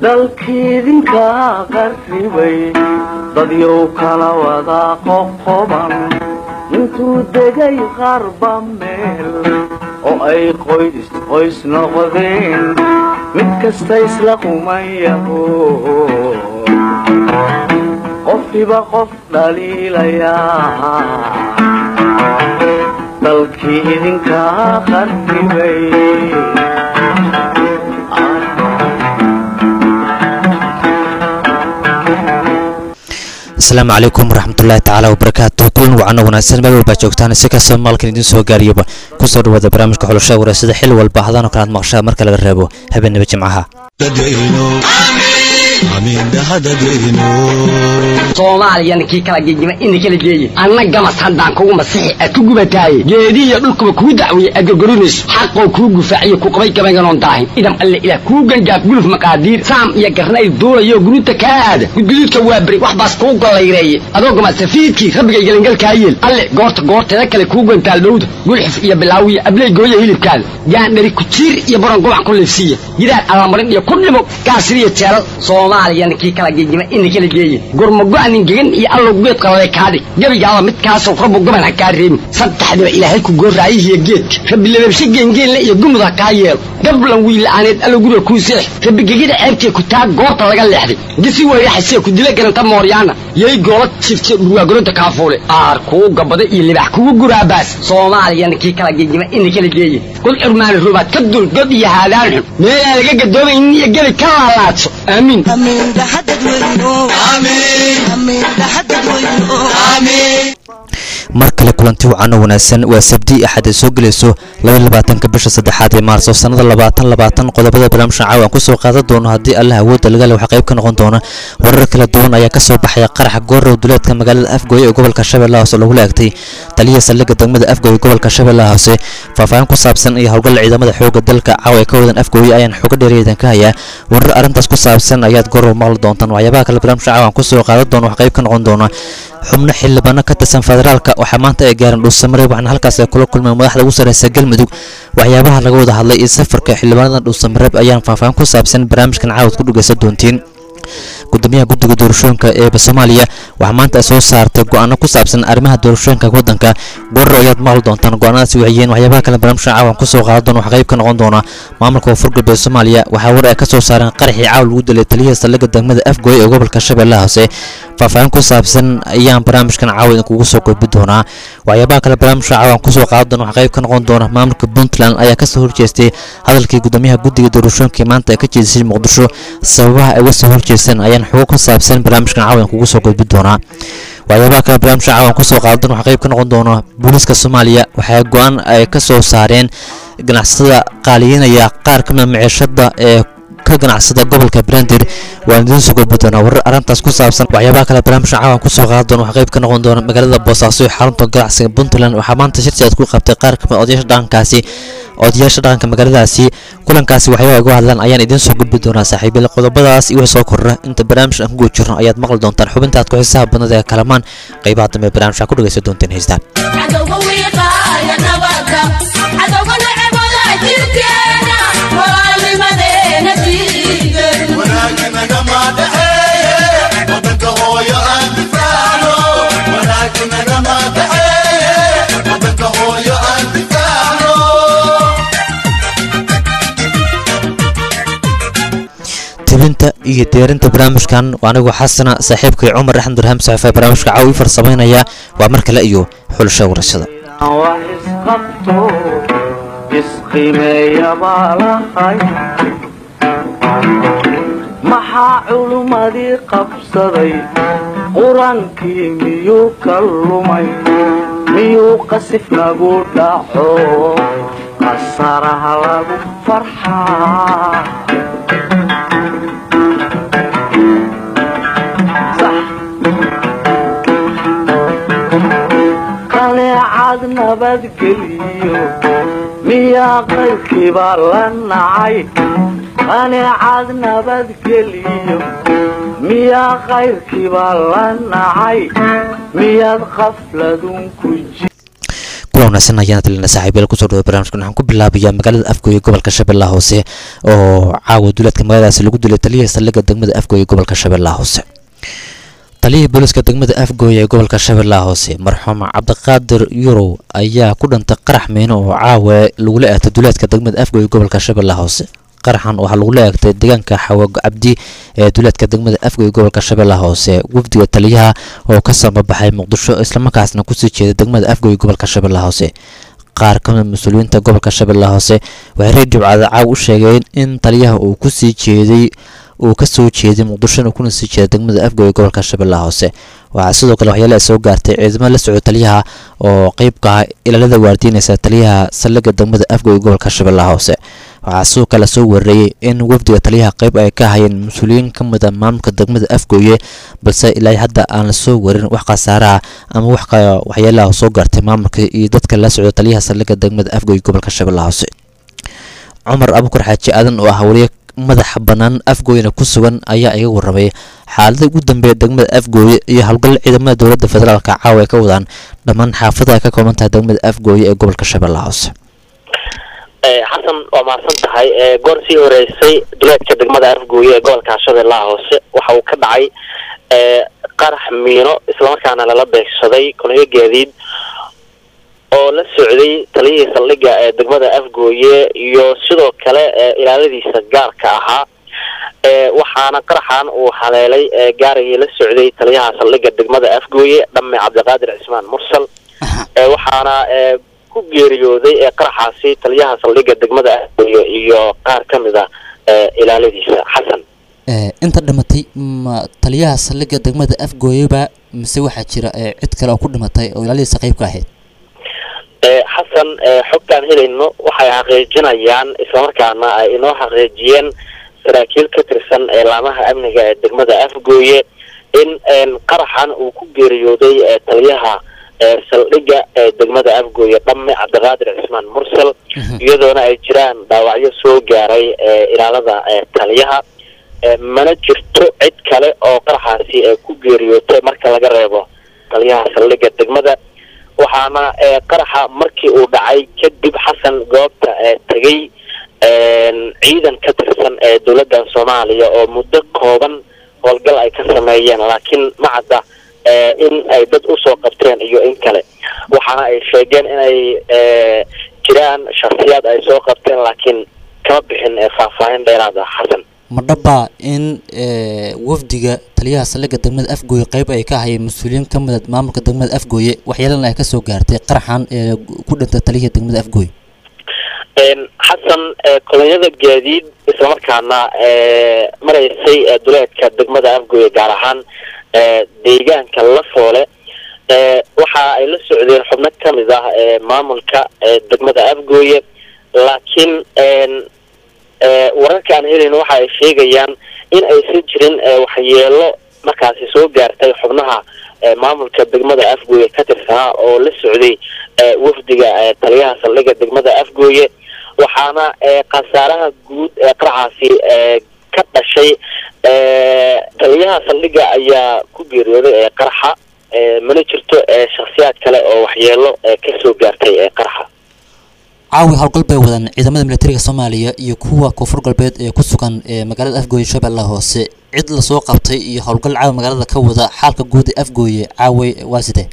dalkiidinka qarribay dadyow kala wada qoqoban intuu degay qarba meel oo ay qoys noqdeen mid kasta isla qumayaho qofiba qof dhaliilayaa dalkii idinka qarribay السلام عليكم ورحمة الله تعالى وبركاته كل وعنا وناسين مال والباجوكتان سكاسو مالكن idin soo gaariyaba ku soo dhawaada barnaamijka xulasho waraysiga xil walba hadaan kala maqshaa marka laga reebo habeenimo jimcaha Soomaaliya ninkii kala geeyay in kala geeyay annaga masaxan kugu masixi aad ku gubatay geediya dhulkuba ku dacwiyay agagorinis xaqo ku gufaaciyo ku qabay gabaygan daahin idam alle ila ku gangaaf guluf maqaadiir saam iyo garnay duulayo gurunta kaada gudgududka waa bari wax baas ku galeeyay adoo ma safiidki rabbiga galangal kaayil alle goorta kale ku gantaal dhowd gulxif iyo bilaawiya ablay gooyo hilibkaad yaan dhari ku jiir iyo baran go'an ku leefsiya yiraad alamarin iyo ku dhimo gaasiriya jeelal Soomaaliya ninkii kala geeyay in kala geeyay gurmo go'an gegan iyo allo geed qalay kaadi gabiga mid kaas oo rabbo goban ka reem saddexda ilaahay ku gooraayihiya geed rabbi leebshi gengeen iyo gumada ka yeel gablan wiil aaneed allo guriga ku seex rabbi gegida ceebtay ku taag goorta laga leexday gisi way xasee ku dila garanta mooryaana yey goolad jirtay dhuwa goronta ka foole aar ku gabada iyo libax ku guraabaas Soomaaliya ninkii kala geeyay in kala geeyay kul irmaan rubaad ka dul god iyo haadaan meel laga gadoobay in iyo gabi ka laalaadso aamin markale kulanti wacana wanaagsan waa sabti axad soo galayso 22 bisha 3 maarso sanada 2020 qodobada barnaamijka caawan ku soo qaadan doono hadii Allah awood laga leeyahay qayb ka noqon doona warar kala duwan ayaa ka soo baxay qarax goor duleedka magaalada Afgooy ee gobolka Shabeellaha Hoose lagu leegtay taliye saldhigga degmada Afgooy gobolka Shabeellaha Hoose faahfaahin ku saabsan iyo hawlgal ciidamada xoogga dalka caawa ka wadan Afgooy ayaan xoog dheereedan ka haya warar arintaas ku saabsan ayaad goor maqal doontaan waxyaabaha kala barnaamijka caawan ku soo qaadan doono wax qayb ka noqon doona xubno xildhibaano ka tirsan federaalka waxa maanta ay gaaran dhuusamare waxaan halkaas kula kulmay madaxda ugu sareysa galmudug waxyaabaha laga wada hadlay ee safarka xildhibaanada dhuusamare ayaan faahfaahin ku saabsan barnaamijkan caawad ku dhageysan doontiin gudoomiyaha guddiga doorashooyinka ee Soomaaliya waxa maanta soo saartay go'aano ku saabsan arrimaha doorashooyinka wadanka goor ayaad maqal doontaan go'aanadaasi waxyeeyeen waxyaabaha kale barnaamijka caawan ku soo qaadan wax qayb ka noqon doona maamulka Koonfurta Soomaaliya waxa war ay ka soo saareen qaraxii caawl ugu dilay taliyaha saldhigga degmada Afgooy ee gobolka Shabeellaha Hoose faahfaahin ku saabsan ayaan barnaamijkan caawan kugu soo gudbin doonaa waxyaabaha kale barnaamijka caawan ku soo qaadan wax qayb ka noqon doona maamulka Puntland ayaa ka soo horjeestay hadalkii gudoomiyaha guddiga doorashooyinka maanta ee ka jeedisay Muqdisho sababaha ay uga soo horjeesteen ayaan xoog ku saabsan barnaamijkan caawan kugu soo gudbin doonaa waxyaabaha kale barnaamijka caawan ku soo qaadan wax qayb ka noqon doona booliska Soomaaliya waxa go'aan ay ka soo saareen ganacsatada qaaliyeynaya qaar ka mid maciishada ee ka ganacsada gobolka Brandir waa idin soo gudbina warar arintaas ku saabsan waxyaabaha kale barnaamijka caawan ku soo qaadan wax qayb ka noqon doona magaalada Boosaaso ee xarunta ganacsiga Puntland waxa maanta shirsi aad ku qabtay qaar ka mid odayaasha dhaqanka magaaladaasi kulankaasi waxyaabo uga hadlaan ayaan idin soo gudbin doonaa saaxiibayaal qodobadaas iyo soo korra inta barnaamijka ku jirno ayaad maqal doontaan xubinta aad ku xisaab badnada ee kalamaan qaybaha dambe barnaamijka ku dhageysan doonteen heestaan tibinta iyo diyaarinta barnaamijkan waanigu xasana saaxiibkay Umar Axmed Durham saxaafay barnaamijka caawi farsameynaya waa mar kale iyo xulasho warashada maxaa culumadii qabsaday quraankii miyuu ka lumay miyuu qasif lagu dhaco qasaraha lagu farxaa qaneecad nabadgeliyo miyaa qaybkiiba la nacay qaneecad nabadgeliyo miyaa qayrkiiba la nacay miyaad qafladun ku wanaagsan ayaan talina saaxiibayaal kusoo dhawo barnaamijkan waxaan ku bilaabayaa magaalada afgooye gobolka shabeellaha hoose oo caawa duuleedka magaaladaasi lagu dilay taliyaha saldhigga degmada afgooye gobolka shabeellaha hoose taliyihii booliska degmada afgooye ee gobolka shabeellaha hoose marxuum cabdiqaadir yurow ayaa ku dhintay qarax miino oo caawa lagula eegtay duuleedka degmada afgooye gobolka shabeellaha hoose qaraxan waxaa lagula eegtay deegaanka xawago cabdi ee duuleedka degmada afgooye gobolka shabeellaha hoose wafdiga taliyaha oo ka sambabaxay muqdisho islamarkaasna kusii jeeday degmada afgooye gobolka shabeellaha hoose qaar ka mid mas-uuliyiinta gobolka shabeellaha hoose waxay reediyo caaw u sheegeen in taliyaha uu ka soo jeeday muqdishona kuna sii jeeday degmada afgooye gobolka shabeellaha hoose waxaa sidoo kale waxyaale soo gaartay ciidamo la socdo taliyaha oo qeyb ka ah ilaalada waardiinaysa taliyaha saldhigga degmada afgooye gobolka shabeellaha hoose waxaa sidoo kale soo wareeyay in wafdiga taliyaha qeyb ay ka hayeen mas-uuliyiin ka mid a maamulka degmada afgooye balse ilaa hadda aan la soo warin wax khasaaraha ama waxyaalaha soo gaartay maamulka iyo dadka la socdo taliyaha saldhigga degmada afgooye gobolka shabeellaha hoose cumar abuukar xaaji aadan oo ah wariye madaxa bannaan afgooyena ku sugan ayaa iga warramay xaaladda ugu dambeeya degmada afgooye iyo howlgal ciidamada dowladda federaalka caawa ay ka wadaan dhammaan xaafadaha ka kooban tahay degmada afgooye ee gobolka shabeellaha hoose xasan waa mahadsan tahay goor sii horeysay duleedka degmada afgooye ee gobolka shabeellaha hoose waxa uu ka dhacay qarax miino islamarkaana lala beegsaday kolonyo gaadiid oo la socday taliyihii saldhigga ee degmada afgooye iyo sidoo kale ilaaladiisa gaarka ahaa waxaana qaraxan uu haleelay gaarigii la socday taliyaha saldhigga degmada afgooye dhamme cabdiqaadir cismaan mursal waxaana ku geeriyooday qaraxaasi taliyaha saldhigga degmada afgooye iyo qaar ka mid a ilaaladiisa xasan inta dhimatay ma taliyaha saldhigga degmada afgooyeba mise waxaa jira cid kale oo ku dhimatay oo ilaaladiisa qayb ka ahayd xasan xogtaan helayno waxay xaqiijinayaan islamarkaana ay inoo xaqiijiyeen saraakiil ka tirsan laamaha amniga ee degmada afgooye in qaraxan uu ku geeriyooday taliyaha saldhigga ee degmada afgooye dhamme cabdiqaadir cismaan mursal iyadoona ay jiraan dhaawacyo soo gaaray ilaalada taliyaha mana jirto cid kale oo qaraxaasi ku geeriyootay marka laga reebo taliyaha saldhigga degmada waxaana qaraxa markii uu dhacay kadib xasan goobta tegay ciidan ka tirsan ee dowladda Soomaaliya oo muddo kooban howlgal ay ka sameeyeen laakiin ma cadda in ay dad u soo qabteen iyo in kale waxaana ay sheegeen in ay jiraan shakhsiyaad ay soo qabteen laakiin kama bixin faahfaahin dheeraad ah xasan ma dhaba in wafdiga taliyaha saldhigga degmada afgooye qayb ay ka hayeen mas-uuliyiin ka mid maamulka degmada afgooye waxyeelana ay ka soo gaartay qaraxan ku dhintay taliyaha degmada afgooye xasan kolonyada gaadiid islamarkaana maraysay duleedka degmada afgooye gaar ahaan deegaanka lafoole waxa ay la socdeen xubno ka mid ah maamulka degmada afgooye laakiin wararka aan helayno waxa ay sheegayaan in aysan jirin waxyeelo markaasi soo gaartay xubnaha maamulka degmada afgooye ka tirsanaa oo la socday wafdiga taliyaha saldhigga degmada afgooye waxaana khasaaraha guud ee qaraxaasi ka dhashay taliyaha saldhigga ayaa ku geeriyooday qaraxa mana jirto shakhsiyaad kale oo waxyeelo ka soo gaartay qaraxa caawi howlgal bay wadaan ciidamada militariga Soomaaliya iyo kuwa koonfur galbeed ee ku sugan magaalada afgooye shabeellaha hoose cid la soo qabtay iyo howlgal caawi magaalada ka wada xaalka guud ee afgooye caawi waa sidee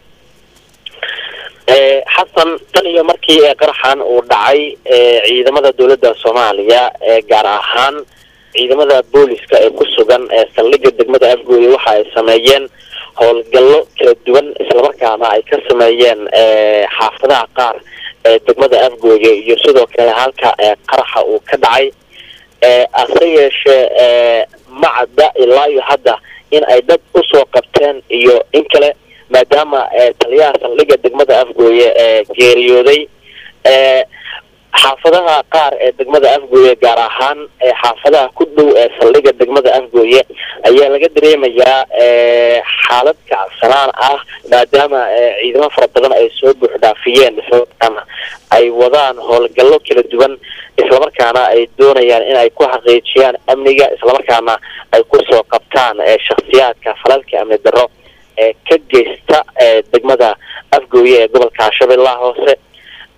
xasan tan iyo markii qaraxan uu dhacay ciidamada dowladda Soomaaliya gaar ahaan ciidamada booliska ee ku sugan saldhigga degmada afgooye waxa ay sameeyeen howlgallo kala duwan islamarkaana ay ka sameeyeen xaafadaha qaar degmada afgooye iyo sidoo kale halka qaraxa uu ka dhacay ase yeeshee macadda ilaa iyo hadda in ay dad u soo qabteen iyo in kale maadaama taliyaha saldhigga degmada afgooye geeriyooday xaafadaha qaar ee degmada afgooye gaar ahaan xaafadaha ku dhow ee saldhigga degmada afgooye ayaa laga dareemayaa xaalad kacsanaan ah maadaama ciidamo fara badan ay soo buux dhaafiyeen islamarkaana ay wadaan howlgallo kala duwan islamarkaana ay doonayaan in ay ku xaqiijiyaan amniga islamarkaana ay ku soo qabtaan shakhsiyaadka falalka amni darro ka geysta degmada afgooye ee gobolka shabeellaha hoose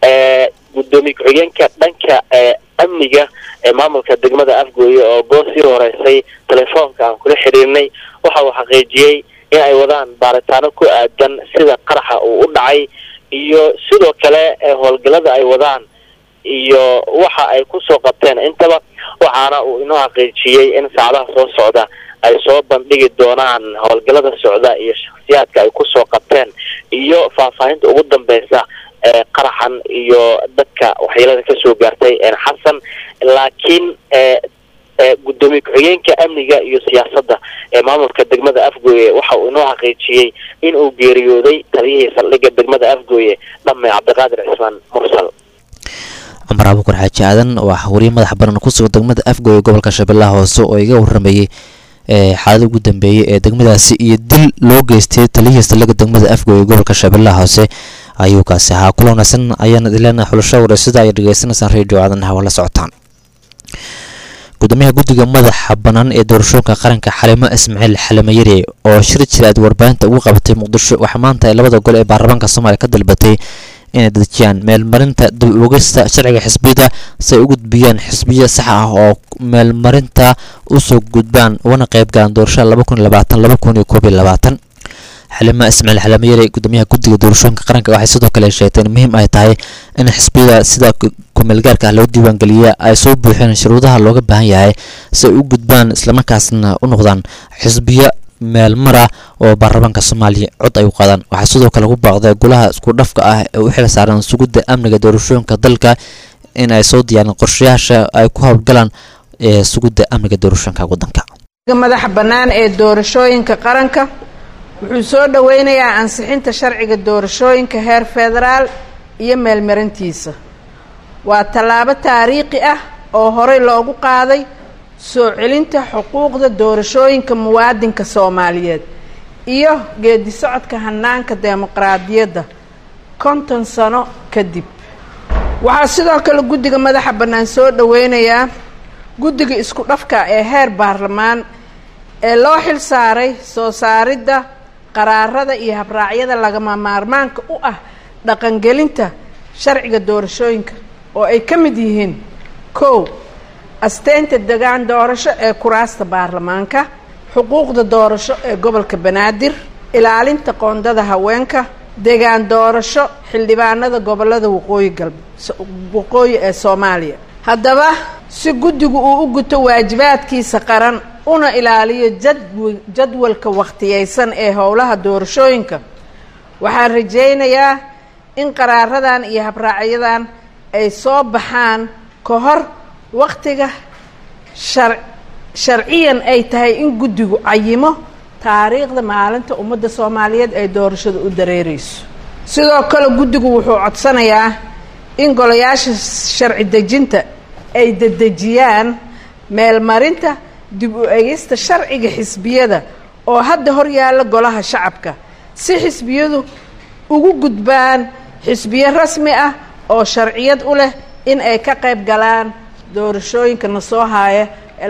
gudoomiye ku-xigeenka dhanka amniga ee maamulka degmada Afgooye oo goor sii horeysay telefoonka aan kula xiriirnay waxa uu xaqiijiyay in ay wadaan baaritaano ku aadan sida qaraxa uu u dhacay iyo sidoo kale howlgallada ay wadaan iyo waxa ay ku soo qabteen intaba waxaana uu inoo xaqiijiyay in saacadaha soo socda ay soo bandhigi doonaan howlgallada socda iyo shakhsiyaadka ay ku soo qabteen iyo faahfaahinta ugu dambeysa qaraxan iyo dadka waxyeelada ka soo gaartay xasan laakiin gudoomiye ku-xigeenka amniga iyo siyaasadda ee maamulka degmada Afgooye waxa uu inoo xaqiijiyay in uu geeriyooday taliyihii saldhigga degmada Afgooye Dhamme Cabdiqaadir Cismaan Mursal. Amar Abuukar Xaaji Aadan waa wariye madax bannaan ku sugan degmada Afgooye gobolka Shabeellaha Hoose oo iga waramayay xaalada ugu dambeeyay ee degmadaasi iyo dil loo geystay taliyihii saldhigga degmada Afgooye gobolka Shabeellaha Hoose ayuu kaasi ahaa kulanasan ayaan idilana xulasho wareysada ay dhageysanaysaan radio aadan hawala socotaan. gudoomiyaha guddiga madaxa bannaan ee doorashooyinka qaranka Xalimo Ismaaciil Xalamayare oo shir jiraad warbaahinta ugu qabatay Muqdisho waxa maanta ay labada gol ee baarlamaanka Soomaaliya ka dalbatay inay dadjiyaan meelmarinta dib u eegista sharciga xisbiyada si ay u gudbiyaan xisbiya sax ah oo meelmarinta u soo gudbaan wana qayb galaan doorashada 2020-2021. Xalimo Ismaaciil Xalamayare gudoomiyaha guddiga doorashooyinka qaranka waxay sidoo kale sheegtay in muhiim ay tahay in xisbiyada sida kumeelgaarka loo diiwaan geliyo ay soo buuxiyaan shuruudaha looga baahan yahay si ay u gudbaan isla markaasna u noqdaan xisbiya meelmara oo baarlamaanka Soomaaliya cod ay u qaadaan. waxaa sidoo kale ku baaqday golaha isku dhafka ah ee u xil saaran sugidda amniga doorashooyinka dalka in ay soo diyaariyaan qorshayaasha ay ku hawlgalaan sugidda amniga doorashooyinka waddanka. madaxa bannaan ee doorashooyinka qaranka wuxuu soo dhaweynayaa ansixinta sharciga doorashooyinka heer federaal iyo meelmarintiisa. waa tallaabo taariikhi ah oo horey loogu qaaday soo celinta xuquuqda doorashooyinka muwaadinka Soomaaliyeed iyo geedi socodka hanaanka dimuqraadiyadda 50 sano kadib. waxaa sidoo kale guddiga madaxa bannaan soo dhaweynayaa guddiga isku dhafka ee heer baarlamaan ee loo xil saaray soo saaridda qaraarada iyo habraacyada lagama maarmaanka u ah dhaqangelinta sharciga doorashooyinka oo ay ka mid yihiin 1 asteynta degaan doorasho ee kuraasta baarlamaanka, xuquuqda doorasho ee gobolka Banaadir, ilaalinta qoondada haweenka, degaan doorasho xildhibaanada gobolada waqooyi ee Soomaaliya. haddaba si guddigu uu u guto waajibaadkiisa qaran una ilaaliyo jadwalka waqtiyeysan ee howlaha doorashooyinka waxaan rajaynayaa in qaraaradan iyo habraacyadan ay soo baxaan ka hor waqtiga sharciyan ay tahay in guddigu cayimo taariikhda maalinta ummadda Soomaaliyeed ay doorashada u dareereyso. sidoo kale guddigu wuxuu codsanayaa in golayaasha sharci dejinta ay dedejiyaan meelmarinta dib u eegista sharciga xisbiyada oo hadda hor yaalla golaha shacabka si xisbiyadu ugu gudbaan xisbiye rasmi ah oo sharciyad u leh in ay ka qayb galaan doorashooyinka na soo haya ee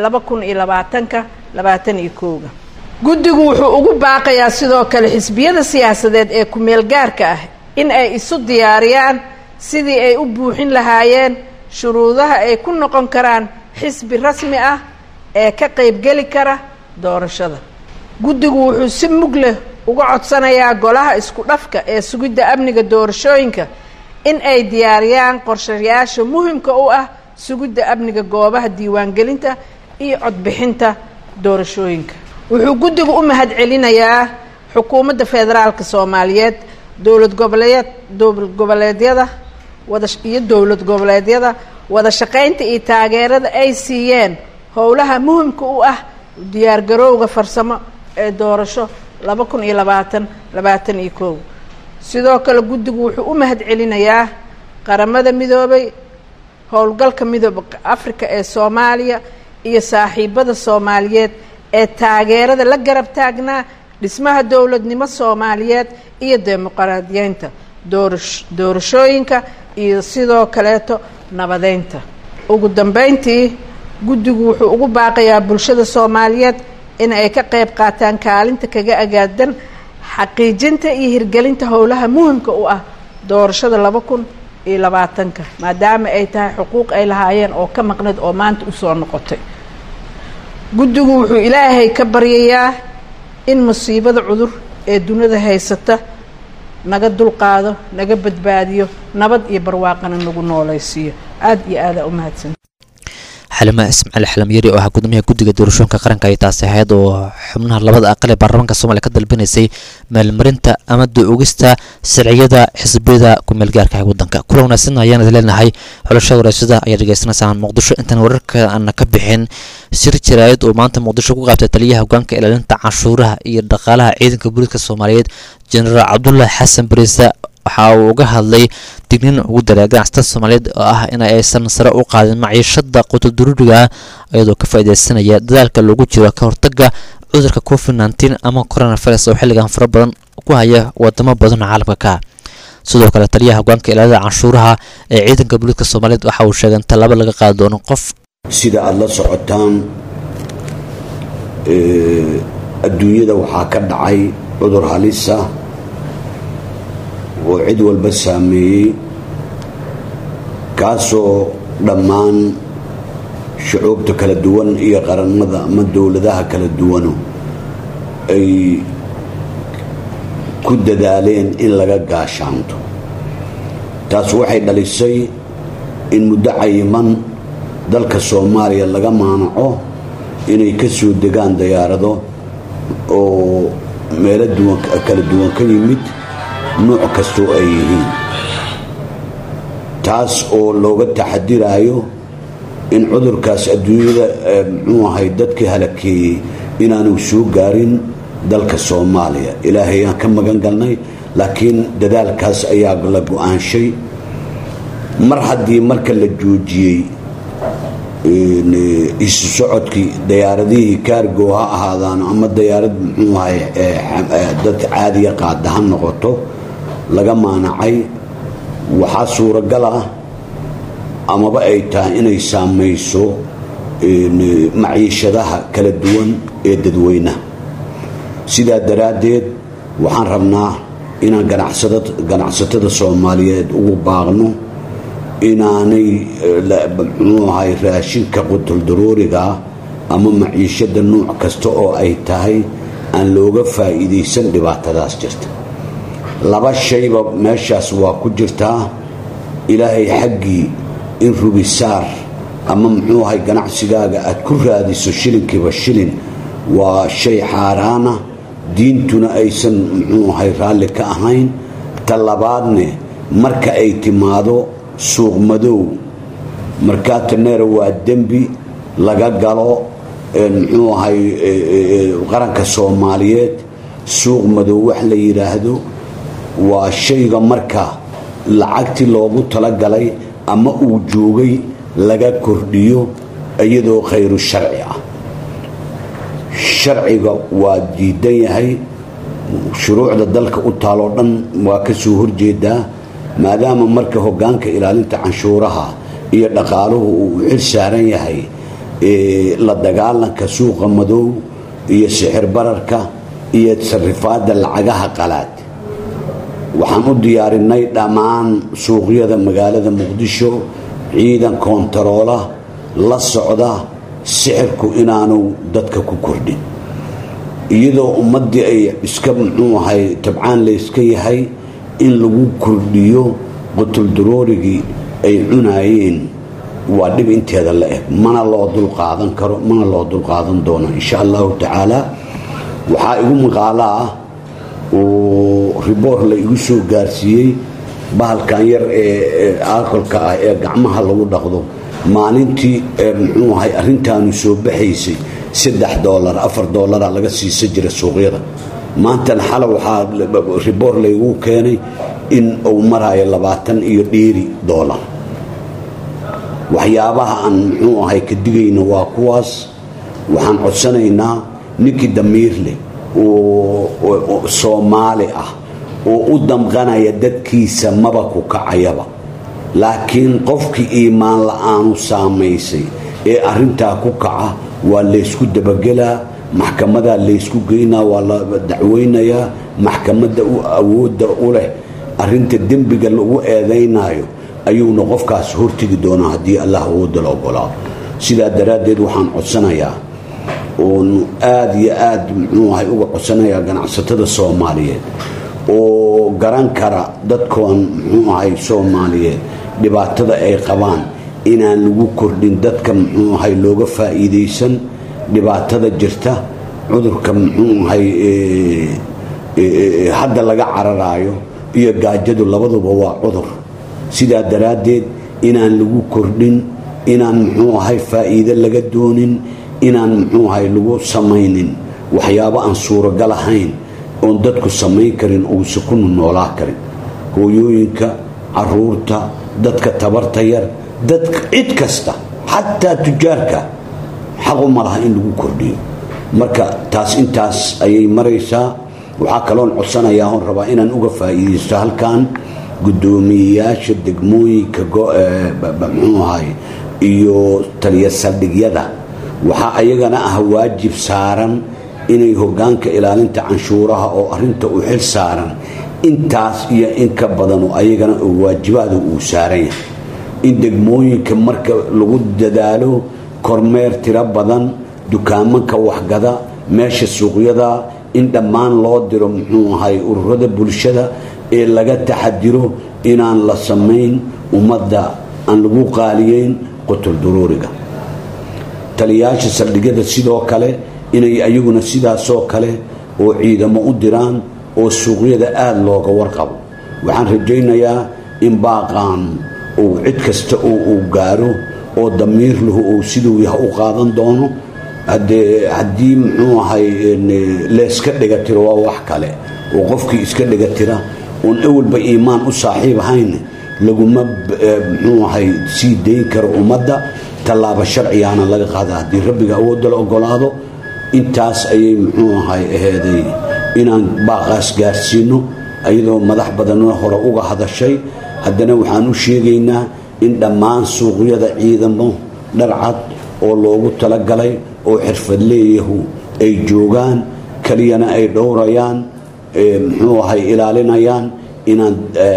2020-2021. guddigu wuxuu ugu baaqayaa sidoo kale xisbiyada siyaasadeed ee ku meel gaarka ah in ay isu diyaariyaan sidii ay u buuxin lahaayeen shuruudaha ay ku noqon karaan xisbi rasmi ah ee ka qaybgeli kara doorashada. guddigu wuxuu si mug leh uga codsanayaa golaha isku dhafka ee sugidda amniga doorashooyinka in ay diyaariyaan qorshayaasha muhiimka u ah sugidda amniga goobaha diiwaangelinta iyo codbixinta doorashooyinka. wuxuu guddigu u mahadcelinayaa xukuumadda federaalka Soomaaliyeed, dowlad goboleedyada wada shaqaynta iyo taageerada ay siiyeen howlaha muhiimka u ah diyaar garowga farsamo ee doorasho 2020-2021. sidoo kale guddigu wuxuu u mahadcelinayaa qaramada midoobay, howlgalka midowga Afrika ee Soomaaliya iyo saaxiibada Soomaaliyeed ee taageerada la garab taagnaa dhismaha dowladnimo Soomaaliyeed iyo dimuqraadiyeynta doorashooyinka iyo sidoo kaleeto nabadeynta. ugu dambeyntii guddigu wuxuu ugu baaqayaa bulshada Soomaaliyeed in ay ka qayb qaataan kaalinta kaga agaadan xaqiijinta iyo hirgelinta howlaha muhiimka u ah doorashada iyo labaatanka maadaama ay tahay xuquuq ay lahaayeen oo ka maqnad oo maanta usoo noqotay. guddigu wuxuu ilaahay ka baryayaa in musiibada cudur ee dunida haysata naga dulqaado, naga badbaadiyo, nabad iyo barwaaqana nagu noolaysiiyo. aad iyo aad u mahadsan. xalima ismaaciil xalamyari oo ah gudoomiyaha guddiga doorashooyinka qaranka ay taasi ahayd oo xubnaha labada aqal ee baarlamaanka Soomaaliya ka dalbinaysay maalmarinta ama doogista sharciyada xisbiyada ku meelgaarka ah wadanka. kula wanaagsan ayaan leenahay xulashada waraysiga ayaa dhageysanaysaa Muqdisho. intaan wararka aan ka bixin shir jiraayad oo maanta Muqdisho ku qabtay taliyaha hoggaanka ilaalinta canshuuraha iyo dhaqaalaha ciidanka booliska Soomaaliyeed General Cabdullaahi Xasan Bariisa waxa uu uga hadlay digniin ugu daray ganacsatada Soomaaliyeed oo ah in aysan sare u qaadin maciishada qutul-daruuriga iyadoo ka faa'iideysanaya dadaalka lagu jiro ka hortagga cudurka COVID-19 ama coronavirus oo xilligan fara badan ku haya wadamo badan oo caalamka ka. sidoo kale taliyaha hoggaanka ilaalinta canshuuraha ee ciidanka booliska Soomaaliyeed waxa uu sheegay in talaabo laga qaadi doono qof sida aad la socotaan adduunyada waxaa ka dhacay cudur halis ah oo cid walba saameeyey kaasoo dhammaan shucuubta kala duwan iyo qaranada ama dowladaha kala duwano ay ku dadaaleen in laga gaashaanto. taas waxay dhalisay in muddo cayiman dalka Soomaaliya laga maanaco inay ka soo degaan diyaarado oo meelo kala duwan ka yimid nooc kastoo ay yihiin, taas oo looga taxadirayo in cudurkaas adduunyada muxuu ahay dadkii halakeeyey inaanu soo gaarin dalka Soomaaliya. ilaahay aan ka magan galnay, laakiin dadaalkaas ayaa la go'aanshay. mar haddii marka la joojiyey isu socodkii diyaaradihii kaargo ha ahaadaan ama diyaarad muxuu ahay dad caadiya qaada ha noqoto laga maanacay, waxaa suuragal ah amaba ay tahay inay saamayso maciishadaha kala duwan ee dadweynaha. sidaa daraaddeed waxaan rabnaa inaan ganacsatada Soomaaliyeed ugu baaqno inaanay muxuu ahay raashinka qutul-daruuriga ama maciishada nooc kasta oo ay tahay aan looga faa'iideysan dhibaatadaas jirta. laba shayba meeshaas waa ku jirtaa. ilaahay xaggii in rubisaar ama muxuu ahay ganacsigaaga aad ku raadiso shilinkiiba shilin waa shay xaaraana, diintuna aysan muxuu ahay raalli ka ahayn. talabaadne marka ay timaado suuq madow markaataneera waa dembi laga galo muxuu ahay qaranka Soomaaliyeed. suuq madow wax la yiraahdo waa shayga marka lacagtii loogu talagalay ama uu joogay laga kordhiyo iyadoo khayru sharci ah. sharciga waa diidan yahay, shuruucda dalka u taalo dhan waa ka soo horjeedaa, maadaama marka hoggaanka ilaalinta canshuuraha iyo dhaqaaluhu uu xil saaran yahay la dagaalanka suuqa madow iyo sixir bararka iyo sarrifaadda lacagaha qalaad. waxaan u diyaarinay dhammaan suuqyada magaalada Muqdisho ciidan koontaroola la socda sixirku inaanu dadka ku kordhin, iyadoo ummadii ay iska muxuu ahay tabcaan la iska yahay in lagu kordhiyo qutul-daruurigii ay cunayeen. waa dhib inteeda la eg, mana loo dulqaadan karo, mana loo dulqaadan doono insha allahu tacaala. waxaa igu maqaala ah oo riboor la igu soo gaarsiiyey bahalkan yar ee alkoolka ah ee gacmaha lagu dhaqdo maalintii muxuu ahay arrintaanu soo baxaysay $3 $4 laga siisa jira suuqyada. maantana xala waxaa riboor laygu keenay in uu marayo $20 iyo dheeri. waxyaabaha aan muxuu ahay ka digayna waa kuwaas. waxaan codsanaynaa ninkii damiir leh oo Soomaali ah oo u damqanaya dadkiisa maba ku kacayaba, laakiin qofkii iimaan la'aanu saamaysay ee arrintaa ku kaca waa laysku dabagelaa, maxkamadaa laysku geynaa, waa la dacweynayaa. maxkamadda u awoodda u leh arrinta dembiga lagu eedaynayo ayuuna qofkaas hortegi doonaa haddii allah awooda la ogolaado sidaa daraaddeed waxaan codsanayaa oon aad iyo aad muxuu ahay uga codsanayaa ganacsatada soomaaliyeed oo garan kara dadkoon muxuu ahay soomaaliyeed dhibaatada ay qabaan inaan lagu kordhin dadka muxuu ahay looga faa'iidaysan dhibaatada jirta cudurka muxuu ahay hadda laga cararaayo iyo gaajadu labaduba waa cudur sidaa daraaddeed inaan lagu kordhin inaan muxuu ahay faa'iido laga doonin inaan muxuu ahay lagu samaynin waxyaabo aan suuragal ahayn oon dadku samayn karin uusa ku noolaa karin hooyooyinka caruurta dadka tabarta yar dadka cid kasta xataa tujaarka xaqu ma laha in lagu kordhiyo marka taas intaas ayay maraysaa waxaa kaloon codsanayaa oon rabaa inaan uga faa'iidaysto halkan guddoomiyeyaasha degmooyinka muxuu ahay iyo taliya saldhigyada waxaa ayagana ah waajib saaran inay hoggaanka ilaalinta canshuuraha oo arrinta u xil saaran intaas iyo in ka badan oo ayagana oo waajibaada uu saaran yahay in degmooyinka marka lagu dadaalo kormeer tiro badan dukaamanka waxgada meesha suuqyada in dhammaan loo diro muxuu ahay ururada bulshada ee laga taxadiro inaan la samayn ummadda aan lagu qaaliyeyn qutul duruuriga taliyaasha saldhigyada sidoo kale inay ayaguna sidaasoo kale oo ciidamo u diraan oo suuqyada aada looga warqabo waxaan rajaynayaa in baaqaan uu cid kasta oo uu gaaro oo damiir lahu uu siduu yahay u qaadan doono haddii muxuu ahay leeska dhigatiro waa wax kale oo qofkii iska dhigatira oon awalba iimaan u saaxiib ahayn laguma muxuu ahay sii dayn karo ummadda tallaabo sharcigaana laga qaada haddii rabbiga awoodda la ogolaado intaas ayay muxuu ahay aheeday inaan baaqaas gaarsiino ayadoo madax badanna hore uga hadashay haddana waxaan u sheegaynaa in dhammaan suuqyada ciidamo dharcad oo loogu talagalay oo xirfadleeyahu ay joogaan keliyana ay dhowrayaan muxuu ahay ilaalinayaan inaan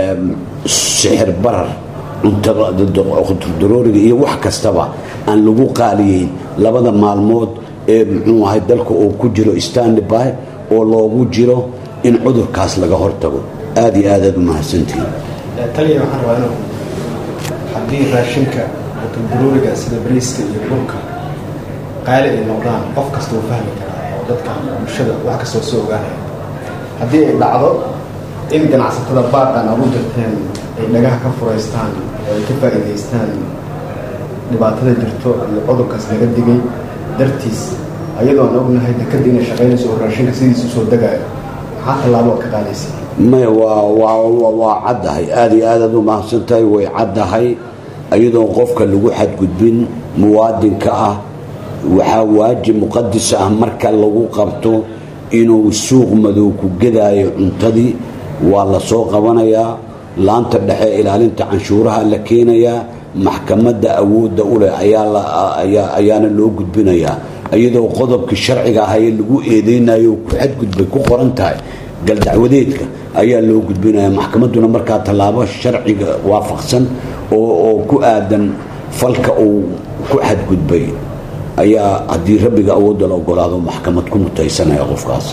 sixir barar cuntadurooriga iyo wax kastaba aan lagu qaaliyeyn labada maalmood ee muxuu ahay dalka oo ku jiro standby oo loogu jiro in cudurkaas laga hortago aad iyo aad u mahadsantihiin taliya waxaan rabaa inuu haddii raashinka cuntadurooriga sida bariiska iyo burka qaali ay noqdaan qof kasta uu fahmi karaa oo dadka bulshada wax kastoo soo ogaanaya haddii ay dhacdo in ganacsatada baaqan aad u dirteen ay dhagaha ka furaystaan oo ay ka faa'iidaystaan dhibaatada jirto iyo cudurkaas laga digay dartiis ayadoon ognahay dekadda inay shaqaynayso oo raashinka sidiisa usoo degaayo maxaa tallaabo ka qaadaysa maya waa caddahay aad iyo aadaad u mahadsantahay way caddahay ayadoon qofka lagu xadgudbin muwaadinka ah waxaa waajib muqadis ah marka lagu qabto inuu suuq madow ku gedaayo cuntadii waa la soo qabanayaa laanta dhexe ilaalinta canshuuraha la keenayaa maxkamadda awoodda u leh ayaana loo gudbinayaa iyadoo qodobkii sharciga ah ee lagu eedeynayo ku xadgudbay ku qoran tahay galdacwadeedka ayaa loo gudbinaya maxkamadduna markaa tallaabo sharciga waafaqsan oo ku aadan falka uu ku xadgudbay ayaa haddii rabbiga awoodda la ogolaado maxkamad ku mutaysanaya qofkaas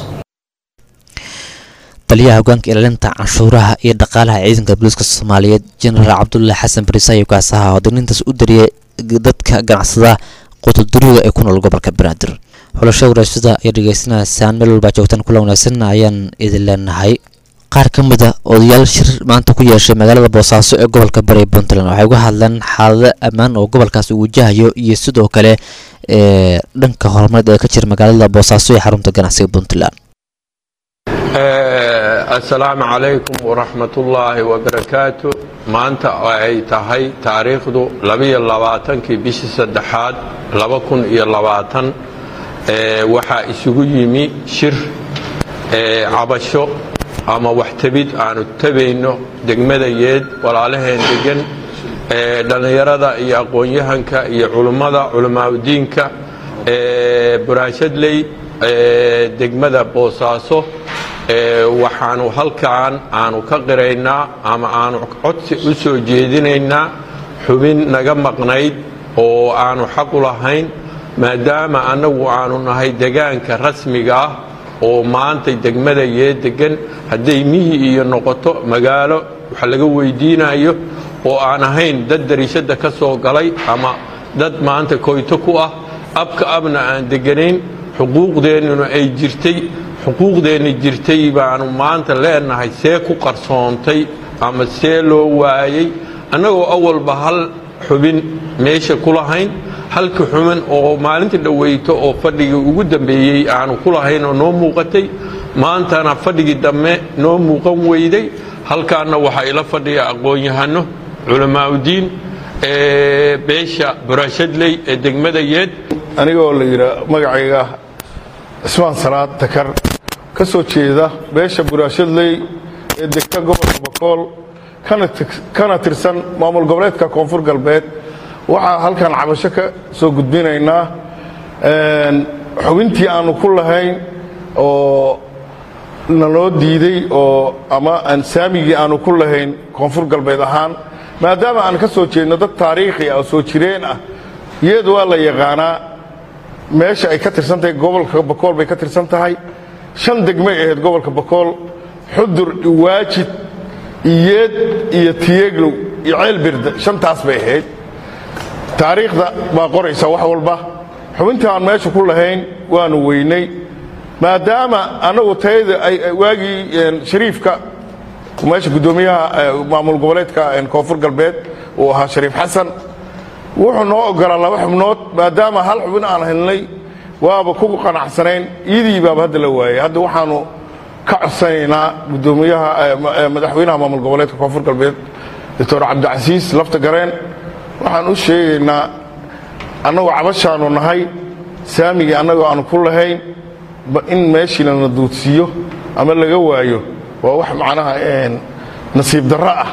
taliyaha hogaanka ilaalinta canshuuraha iyo dhaqaalaha ciidanka booliiska soomaaliyeed jenaraal cabdullaahi xasan bariise ayuu kaas ahaa oo digniintaas u dariyay dadka ganacsada qutulduruga ee ku nool gobolka banaadir xulasho waraashada ayaa dhegeysanaysaan meel walbaa joogtaan kula wanaagsan ayaan idin leenahay qaar ka mid a odayaal shir maanta ku yeeshay magaalada boosaaso ee gobolka bari puntland waxay uga hadleen xaalado ammaan oo gobolkaas uu wajahayo iyo sidoo kale dhanka horumareed ee ka jira magaalada boosaaso ee xarunta ganacsiga puntland asalaamu calaykum waraxmatullaahi wabarakaatu maanta ay tahay taariikhdu 22kii bishii saddexaad 2020 waxaa isugu yimi shir cabasho ama waxtabid aanu tabayno degmadayeed walaalaheen degan dhallinyarada iyo aqoon-yahanka iyo culummada culamaauddiinka buraashadley degmada boosaaso waxaanu halkaan aanu ka qiraynaa ama aanu codsi u soo jeedinaynaa xubin naga maqnayd oo aanu xaq u lahayn maadaama annagu aanu nahay degaanka rasmiga ah oo maanta degmada yee degan hadday miyi iyo noqoto magaalo wax laga weydiinayo oo aan ahayn dad dariishada ka soo galay ama dad maanta koyto ku ah abka abna aan deganayn xuquuqdeennuna ay jirtay xuquuqdeenni jirtay baanu maanta leenahay see ku qarsoontay ama see loo waayey annagoo awalba hal xubin meesha ku lahayn halka xubin oo maalinta dhaweyto oo fadhigii ugu dambeeyey aanu ku lahayn oo noo muuqatay maantana fadhigii dambe noo muuqan weyday halkaana waxaa ila fadhiya aqoon-yahano culamaauddiin beesha buraashadley ee degmada yeed anigoo la yidhaa magacayga cismaan salaad takar ka soo jeeda beesha buraashadley ee degta gobolka bakool kana tirsan maamul goboleedka koonfur galbeed waxaa halkan cabasho ka soo gudbinaynaa xubintii aanu ku lahayn oo naloo diiday oo ama saamigii aanu ku lahayn koonfur galbeed ahaan maadaama aan ka soo jeedno dad taariikhi ah oo soo jireen ah iyadu waa la yaqaanaa meesha ay ka tirsan tahay gobolka bakool bay ka tirsan tahay 5 degmay ahayd gobolka bakool xudur waajid iyeed iyo tiyeeglow iyo ceelbirda 5taas bay ahayd taariikhda baa qoraysa wax walba xubintii aan meesha ku lahayn waanu weynay maadaama anagu tayada ay waagii shariifka meesha gudoomiyaha maamul goboleedka koonfur galbeed oo ahaa shariif xasan wuxuu noo ogolaa 2 xubnood maadaama hal xubin aan helnay waaba ku qanacsanayn idii baaba hadda la waayay hadda waxaanu ka codsanaynaa gudoomiyaha madaxweynaha maamul goboleedka koonfur galbeed Dr. Cabdicasiis lafta gareen waxaan u sheegaynaa annagu cabashaanu nahay saamigii annagoo aan ku lahayn in meeshii lana duudsiiyo ama laga waayo waa wax macnaha nasiib darro ah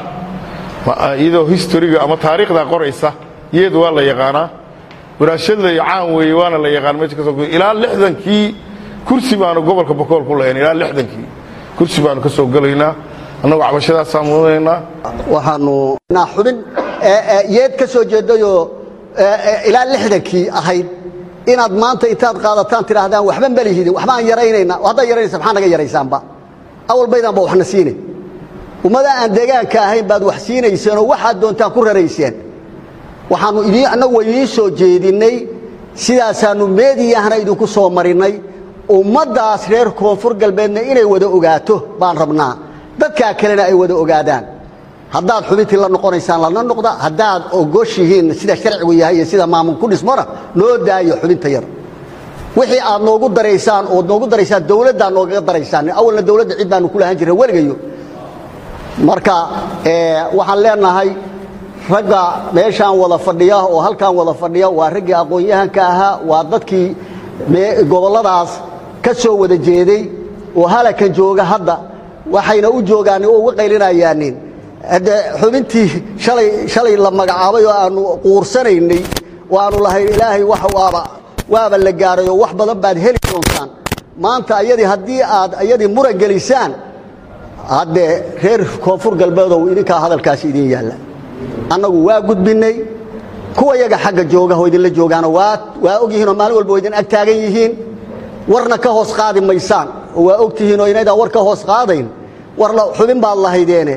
iyadoo historiga ama taariikhda qoraysa iyadu waa la yaqaanaa buraashadla iyo caan weeye waana la yaqaan meesha ka soo ilaa 60kii kursi baanu gobolka bakool ku lahayn ilaa 60kii kursi baanu ka soo galaynaa annagu cabashadaasaan muudanaynaa waxaanu xubin yeed ka soo jeedayo ilaa 60kii ahayd inaad maanta intaad qaadataan tiraahdaan waxba malihidin waxba aan yaraynayna hadda yaraynaysa maxaa naga yaraysaanba awal baydan ba waxna siinay umada aan deegaanka ahayn baad wax siinayseen oo waxaad doontaan ku rarayseen waxaanu annagu idiin soo jeedinay sidaasaanu meediyahana idinku soo marinay ummadaas reer koonfur galbeedna inay wada ogaato baan rabnaa dadka kalena ay wada ogaadaan haddaad xubintii la noqonaysaan lana noqda haddaad ogoshihiin sida sharcigu yahay iyo sida maamul ku dhismona noo daayo xubinta yar wixii aad noogu daraysaan oo noogu daraysaan dawladda nooga daraysaan awalna dawladda cid baanu ku lahaan jiray waligayo marka waxaan leenahay ragga meeshaan wada fadhiya oo halkaan wada fadhiya waa raggii aqoon-yahanka ahaa waa dadkii gobolladaas ka soo wada jeeday oo halakan jooga hadda waxayna u joogaan oo uga qaylinayaanin hadda xubintii shalay la magacaabay oo aanu quursanaynay oo aanu lahayn ilaahay waaba la gaaray oo wax badan baad heli doontaan maanta ayadii haddii aad ayadii muran gelisaan hadde reer koonfur galbeedow idinkaa hadalkaasi idin yaalla annagu waa gudbinay kuwa yaga xagga jooga oo idinla joogaana waa ogyihiinoo maalin walba idin ag taagan yihiin warna ka hoos qaadi maysaan oo waa ogtihiinoo inaydaan war ka hoos qaadayn warna xubin baad lahaydeene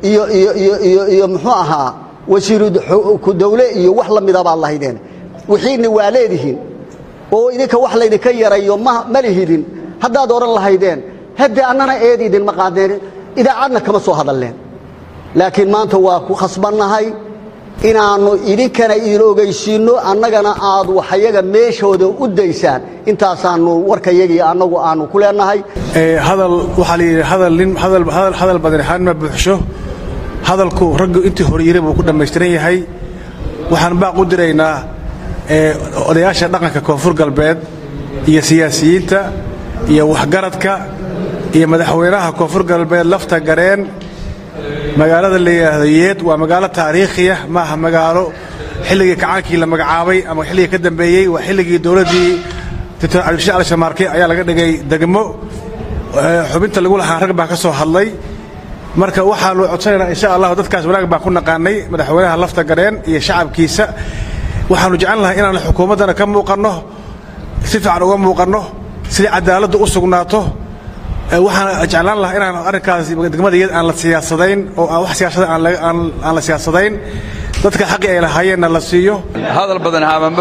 iyo muxuu ahaa wasiiru dawle iyo wax la mida baad lahaydeen wixiina waa leedihiin oo idinka wax laydinka yarayo ma lihidin haddaad oran lahaydeen hadde annana eed idinma qaadeen idaacadna kama soo hadalleen laakiin maanta waa ku khasbannahay inaannu idinkana idin ogeysiinno annagana aad waxyaga meeshooda u daysaan intaasaannu warkayagii annagu aanu ku leenahay hadal waxaa layidhi hadal badanixaan ma buuxsho hadalku raggu intii hor yiri buu ku dhammaystiran yahay waxaan baaq u diraynaa odayaasha dhaqanka koonfur galbeed iyo siyaasiyiinta iyo waxgaradka iyo madaxweynaha koonfur galbeed lafta gareen magaalada la yiraahdo yeed waa magaalo taariikhiya ma aha magaalo xilligii kacaankii la magacaabay ama xilligii ka dambeeyay waa xilligii dawladdii Dr. Cabdishaar Shamaarke ayaa laga dhigay degmo xubinta lagu lahaa rag baa ka soo hadlay marka waxaa loo codsanaynaa insha Allah dadkaas wanaag baan ku naqaanay madaxweynaha lafta gareen iyo shacabkiisa waxaanu jecelnahay inaan xukuumadana ka muuqanno si fiican uga muuqanno si cadaaladdu u sugnaato waxaan jeclaan lahaa inaan arrinkaas degmada iyada aan la siyaasadayn oo wax siyaasada aan la siyaasadayn dadka xaqi ay lahaayeenna la siiyo hadal badan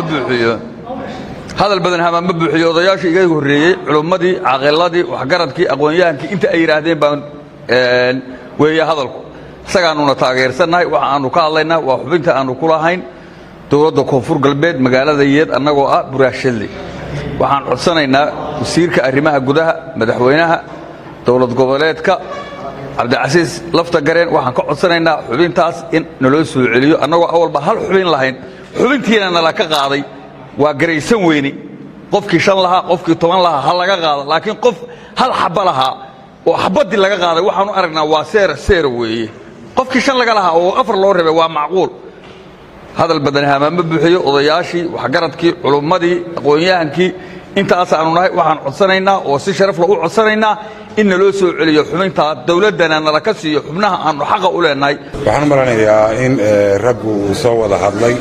haba ma buuxiyo odayaashii iga horreeyey culummadii caqiladii waxgaradkii aqoon-yahankii inta ay yidhaahdeen baan weeye hadalku isagaanuna taageersannahay waxa aanu ka hadlaynaa waa xubinta aanu ku lahayn dowladda koonfur galbeed magaalada yeed annagoo ah buraashadle waxaan codsanaynaa wasiirka arrimaha gudaha madaxweynaha dowlad goboleedka cabdicasiis lafta gareen waxaan ka codsanaynaa xubintaas in naloo soo celiyo annagoo awalba hal xubin lahayn xubintiina nala ka qaaday waa garaysan weyne qofkii 5 lahaa qofkii 10 lahaa hal laga qaado laakiin qof hal xabba lahaa oo xabadii laga qaaday waxaanu aragnaa waa seer weeye qofkii 5 laga lahaa oo 4 loo reebay waa macquul hadal badan hama ma buuxiyo odayaashii waxgaradkii culummadii aqoon-yahankii intaas aanu nahay waxaan codsanaynaa oo si sharaf leh u codsanaynaa in naloo soo celiyo xubinta dawladana nala ka siiyo xubnaha aanu xaq u leenahay waxaan maranayaa in raggu soo wada hadlay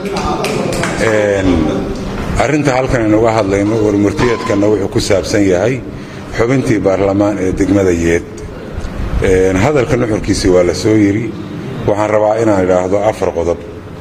arrinta halkan inaga hadlayno warmurtiyeedkana wuxuu ku saabsan yahay xubintii baarlamaan ee degmada yeed hadalka nuxurkiisii waa la soo yiri waxaan rabaa inaan idhaahdo 4 qodob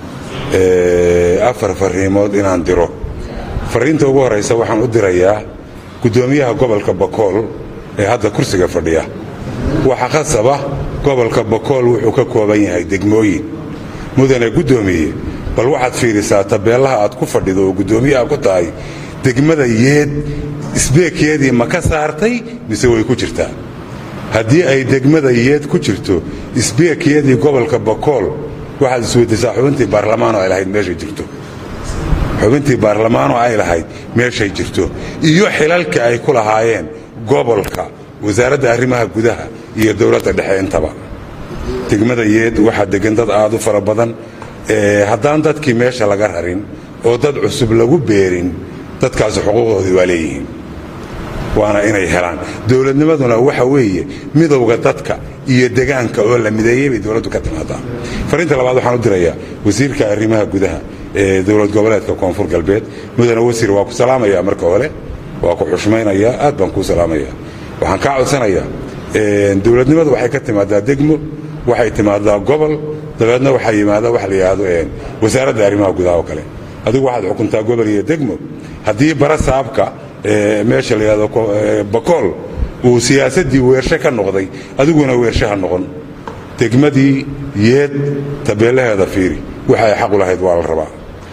4 fariimood inaan diro fariinta ugu horeysa waxaan u dirayaa gudoomiyaha gobolka Bakool ee hadda kursiga fadhiya waxa qasaba gobolka Bakool wuxuu ka kooban yahay degmooyin mudane gudoomiye bal waxaad fiirisaa tabeelaha aad ku fadhido oo gudoomiyaha ku tahay degmada yeed isbeekeedii ma ka saartay mise way ku jirtaa haddii ay degmada yeed ku jirto isbeekeedii gobolka Bakool waxaad isweydiisaa xubintii baarlamaano ay lahayd meeshay jirto xubintii baarlamaano ay lahayd meeshay jirto iyo xilalka ay ku lahaayeen gobolka wasaaradda arrimaha gudaha iyo dawladda dhexe intaba degmada yeed waxaa degan dad aad u fara badan haddaan dadkii meesha laga rarin oo dad cusub lagu beerin dadkaas xuquuqdoodii waa leeyihiin waana inay helaan dawladnimaduna waxa weeye midowga dadka iyo deegaanka oo la mideeyay bay dawladdu ka timaadaa fariinta labaad waxaan u dirayaa wasiirka arrimaha gudaha ee dawlad goboleedka koonfur galbeed mudane wasiir waa ku salaamayaa marka hore waa ku xushmaynayaa aad baan ku salaamayaa waxaan ka codsanayaa dawladnimadu waxay ka timaadaa degmo waxay timaadaa gobol dabeedna waxaa yimaada wax la yidhaahdo wasaaradda arrimaha gudaha oo kale adigu waxaad xukuntaa gobol iyo degmo haddii bara saabka meesha la yidhaahdo Bakool uu siyaasaddii weershe ka noqday adiguna weershaha noqon degmadii yeed tabeelaheeda fiiri waxay xaq u lahayd waa la rabaa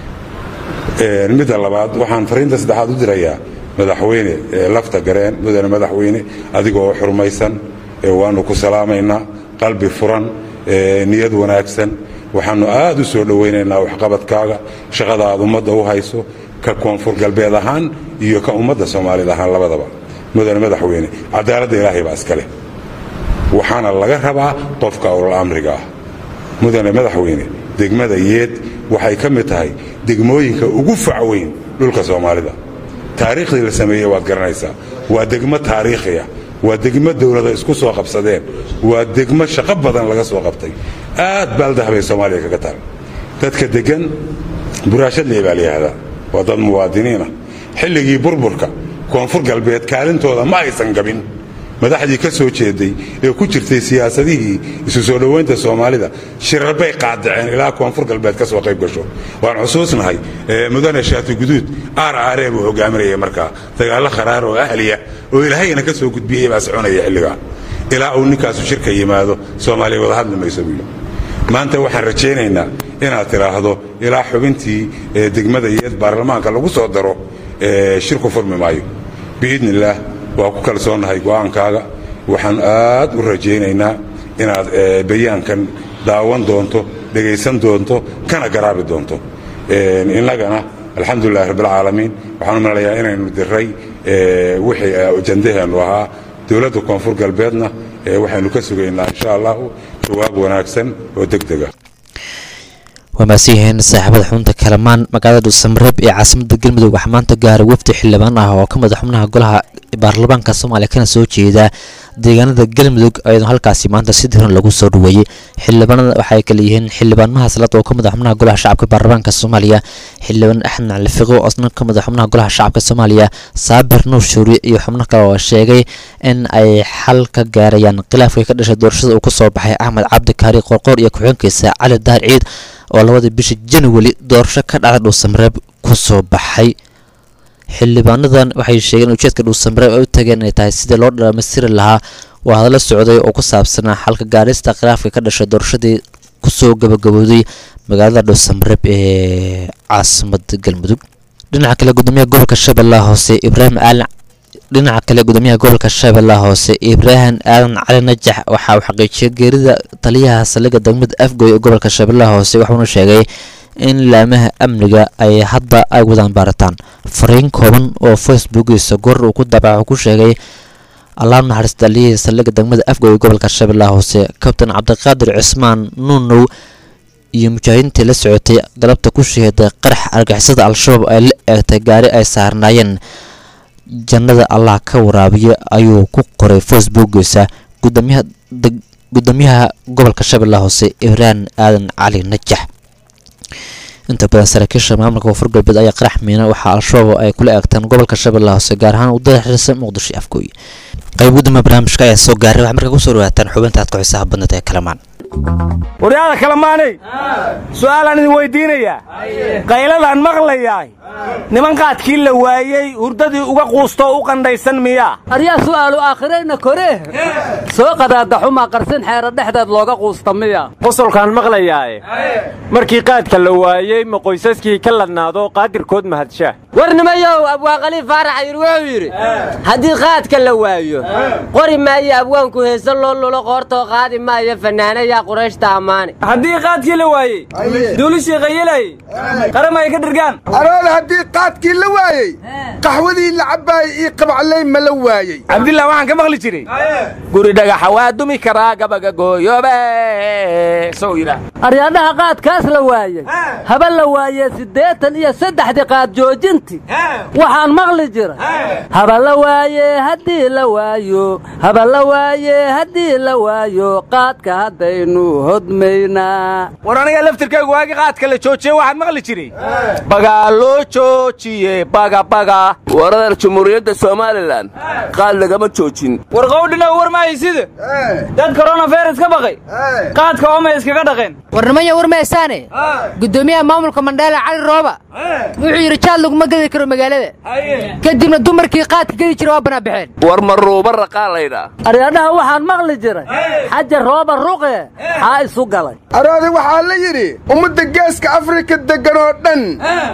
midda labaad waxaan fariinta saddexaad u dirayaa madaxweyne lafta gareen mudane madaxweyne adigoo xurmaysan waanu ku salaamaynaa qalbi furan niyad wanaagsan waxaanu aad u soo dhawaynaynaa waxqabadkaaga shaqada aad ummadda u hayso ka koonfur galbeed ahaan iyo ka ummadda Soomaalida ahaan labadaba mudane madaxweyne cadaaladda Ilaahay baa iska leh waxaana laga rabaa qofka ul amriga mudane madaxweyne degmada yeed waxay ka mid tahay degmooyinka ugu facweyn dhulka Soomaalida taariikhdii la sameeyay waad garanaysaa waa degmo taariikhiya waa degmo dawladda isku soo qabsadeen waa degmo shaqo badan laga soo qabtay aad baaldahabay Soomaaliya kaga taal dadka degan buraashadle baa leeyahay waa dad muwaadiniina xilligii burburka koonfur galbeed kaalintooda ma aysan gabin madaxdii ka soo jeeday ee ku jirtay siyaasadihii isu soo dhaweynta Soomaalida shirar bay qaadaceen ilaa koonfur galbeed ka soo qayb gasho waan xusuusnahay mudane shaati guduud RRB uu hogaaminayay markaa dagaal kharaar oo ahliya oo ilaahayna ka soo gudbiyay baa soconaya xilliga ilaa uu ninkaas shirka yimaado Soomaaliya wada hadli mayso maanta waxaan rajaynaynaa inaad tiraahdo ilaa xubintii degmada yeed baarlamaanka lagu soo daro shirku furmi maayo biidnillaah waa ku kalsoonahay go'aankaaga waxaan aad u rajaynaynaa inaad bayaankan daawan doonto dhagaysan doonto kana garaabi doonto innagana alxamdulillahi rabbil caalamiin waxaan u malaya inaynu diray wixii ajandaheenu ahaa dawladda koonfur galbeedna waxaynu ka sugaynaa insha Allah jawaab wanaagsan oo degdeg ah وماسيهن صاحب الحنطة كلمان مقالة السمرب عاصمة القلمد وحمانة قارة وفتح اللبان oo ka madax xubnaha golaha baarlamaanka soomaaliya kana soo jeeda deegaanada galmudug ayadoo halkaasi maanta si diran lagu soo dhaweeyey xildhibaanada waxay kala yihiin xildhibaan mahadsalad oo ka mid ah xubnaha golaha shacabka baarlamaanka soomaaliya xildhibaan axmed cali fiqo oo isna ka mid ah xubnaha golaha shacabka soomaaliya saabir nuur shuuri iyo xubno kale oo sheegay in ay xal ka gaarayaan khilaafkii ka dhashay doorashada uu ka soo baxay axmed cabdi kaari qorqoor iyo ku-xigeenkiisa cali dahar ciid oo labadii bishii January doorasho ka dhacday Dhuusamareeb ku soo baxay xildhibaanadan waxay sheegeen ujeedka Dhuusamareeb ay u tageen inay tahay sidii loo dhamaystiri lahaa waa hadallo socday oo ku saabsanaa xalka gaarista khilaafka ka dhashay doorashadii ku soo gabagabowday magaalada Dhuusamareeb ee caasimadda Galmudug dhinaca kale gudoomiyaha gobolka Shabeellaha Hoose Ibraahim Aadan Cali Najax waxa uu xaqiijiyay geerida taliyaha saldhigga degmada Afgoy ee gobolka Shabeellaha Hoose wuxuuna sheegay in laamaha amniga ay hadda ay wadaan baaritaan fariin kooban oo Facebook-giisa goor uu ku dabaco ku sheegay Allah naxariista taliyaha saldhigga degmada Afgoy ee gobolka Shabeellaha Hoose Kabtan Cabdiqaadir Cismaan Nuunow iyo mujaahidiintii la socotay galabta ku sheegay qarax argagixisada Al-Shabaab ay la eegtay gaari ay saarnaayeen jannada Allah ka waraabiyo ayuu ku qoray Facebook-giisa gudoomiyaha gobolka Shabeellaha Hoose Ibraahim Aadan Cali Najax inta badan saraakiisha maamulka Koonfur Galbeed ayaa qarax miina waxa Al-Shabaab ay kula eegteen gobolka Shabeellaha Hoose gaar ahaan wadada xiriirsan Muqdisho Afgoy qayb gudoomiyaha barnaamijka ayaa soo gaaray waxa markaa ku soo dhawaataan xubinta aad ku xisaab badnad ee kalamaan waryaada kalamaanay su'aalan idin weydiinaya qayladaan maqlayaay niman qaadkii la waayay hurdadii uga quusto u qandhaysan miya aryaa su'aalu aakhirayna kore soo qadaada xuma qarsan xeero dhexdeed looga quusta miya qosolkaan maqlayaay markii qaadka la waayay ma qoysaskii ka ladnaado qaadirkood mahadsha warnimayow abwaaqali faarax ayir wuxuu yiri haddii qaadka la waayo qori maayo abwaanku heeso loo lulo qoortoo qaadi maayo fanaanaya qurayshta amaane haddii qaadkii la waayay duulishii qayilay qaramay ka dirgaan arool haddii qaadkii la waayay qaxwadii la cabaay iyo qabcalay ma la waayay cabdillah waxaan ka maqli jiray guri dhagaxa waa dumi karaa gabaga gooyobe soo yira aryaadaha qaadkaas la waayay haba la waayay 83 qaad joojinti waxaan maqli jiray haba la waayay haddii la waayo haba la waayay haddii la waayo qaadka haddaynu hodmaynaa war aniga laftirkaygu waagi qaadka la joojiyay waxaan maqli jiray bagaa loo joojiye baga waradar Jamhuuriyadda Soomaaliland qaad lagama joojin war qowdhina war ma haysida dad coronavirus ka baqay qaadka oo ma iskaga dhaqeen warnimaya war ma haysaane gudoomiyaha maamulka Mandela Cali Rooba wuxuu yiri jaad laguma gadi karo magaalada kadibna dumarkii qaadka gadi jiray waa banaa baxeen war ma Rooba raqaalayda aryaadaha waxaan maqli jiray xaja Rooba ruqe ha isu galay araadi waxa la yiri umada geeska Afrika degan oo dhan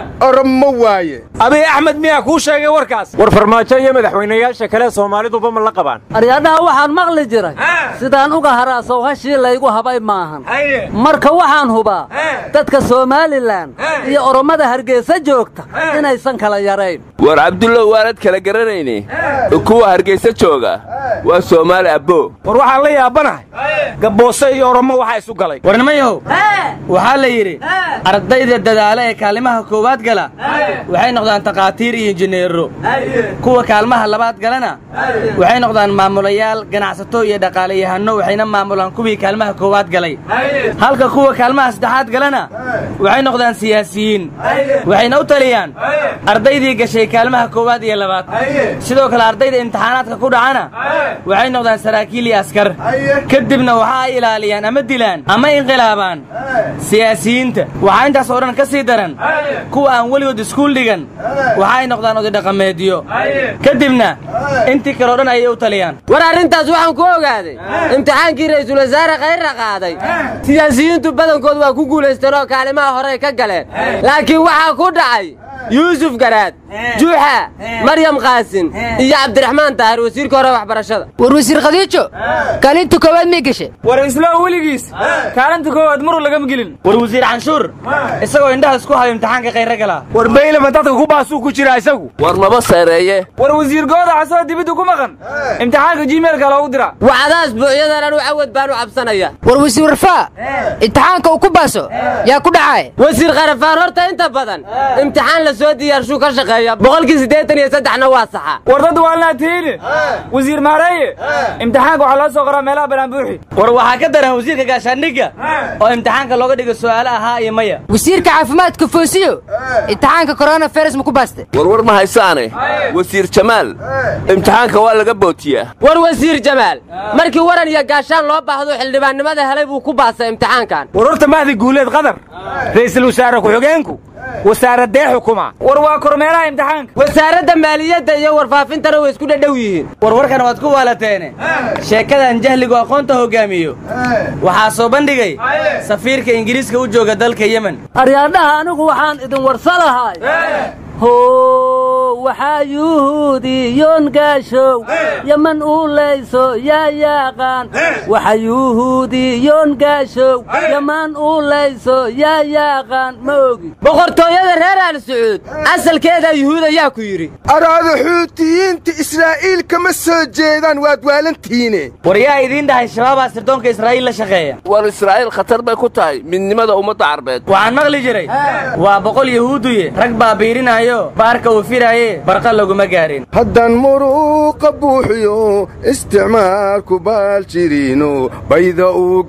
ormo waaye abi Axmed miyaa ku sheegay warkaas war farmaajo iyo madaxweynayaasha kale Soomaalidu ma la qabaan aryaadaha waxaan maqli jiray sidaan uga haraasow hashii laygu habay maahan marka waxaan hubaa dadka Soomaaliland iyo oromada Hargeysa joogta inaysan kala yareyn war Cabdullah waalad kala garanayni kuwa Hargeysa jooga waa Soomaali abo war waxaan la yaabanahay gaboose iyo oromo waxa isu galay warnimayow waxa la yiri ardayda dadaala ee kaalimaha koowaad gala waxay noqdaan taqaatiir iyo injineero kuwa kaalmaha labaad galana waxay noqdaan maamulayaal ganacsato iyo dhaqaaleyahano waxayna maamulaan kuwii kaalmaha koowaad galay halka kuwa kaalmaha saddexaad galana waxay noqdaan siyaasiyiin waxayna u taliyaan ardaydii gashay kaalmaha koowaad iyo labaad sidoo kale ardayda imtixaanaadka ku dhacana waxay noqdaan saraakiil iyo askar kadibna waxa ay ilaaliyaan ama dilaan ama inqilaabaan siyaasiyiinta waxa intaas oo dhan ka sii daran kuwa aan weligood iskuul dhigan waxa ay noqdaan oday dhaqameedyo kadibna intii kale oo dhan ayay u taliyaan war arrintaas waxaan ku ogaaday imtixaankii ra'iisul wasaare Khayra qaaday siyaasiyiintu badankood waa ku guuleysteen oo kaalimaha hore ka galeen laakiin waxa ku dhacay يوسف قراد جوحة مريم قاسم يا عبد الرحمن طاهر وزير كورة وحبرشة وروزير خديجو كان انتو كواد ميقشة ورئيسلا وليقيس كان انتو كواد مرو لقم قلن وروزير عنشور اساقو عندها اسكوها امتحان غير رجلا وربيل فتاتك كوبا سوكو جيرا اساقو ورمبا سيريه وروزير قوضة عصا ديبتو كومغن امتحان جيميل قالا ودرا وعداس بوعيدا لانو عود بانو عبسانيا وروزير رفا امتحان كوكوباسو يا كودعاي وزير غرفان هورتا انت بدن امتحان لسو ديار شو كشقي fududeeya 83% waa saxa war dad waalna tiini wasiir maareeye imtixaanka waxa la soo qoraa meelaha banaan buuxi war waxaa ka daran wasiirka gaashaandhigga oo imtixaanka looga dhigo su'aalo ahaa iyo maya wasiirka caafimaadka foosiyo imtixaanka coronavirus ma ku baaste war ma haysaane wasiir jamaal imtixaanka waa laga bootiyaa war wasiir jamaal markii waran iyo gaashaan loo baahdo xildhibaannimada helay buu ku baasay imtixaankan war horta mahdi guuleed qadar ra'iisul wasaare ku-xigeenku wasaaradee xukuma war waa kormeeraha imtixaanka wasaaradda maaliyadda iyo warfaafintana way isku dhadhow yihiin warwarkan waad ku waalateene sheekadan jahligu aqoonta hogaamiyo waxaa soo bandhigay safiirka ingiriiska u jooga dalka yemen aryaadhaha anigu waxaan idin warsalahay waxaa yuhuudiyoon gaashow yaman uu layso yaa yaaqaan waxa yuhuudiyoon gaashow yaman uu layso yaa yaaqaan ma ogi boqortooyada reer al sacuud asalkeeda yuhuud ayaa ku yidhi araada xuutiyiinta israa'iil kama soo jeedaan waad waalantiine war yaa idiin dhahay shabaabaa sirdoonka israa'iil la shaqeeya war israa'iil khatar bay ku tahay midnimada ummadda carbeed waxaan maqli jiray waa 100 yahuuduye rag baa biirinayo baarka uu firaaye barqa laguma gaarin haddaan muruuqa buuxiyo isticmaalku baaljiriino bayda uu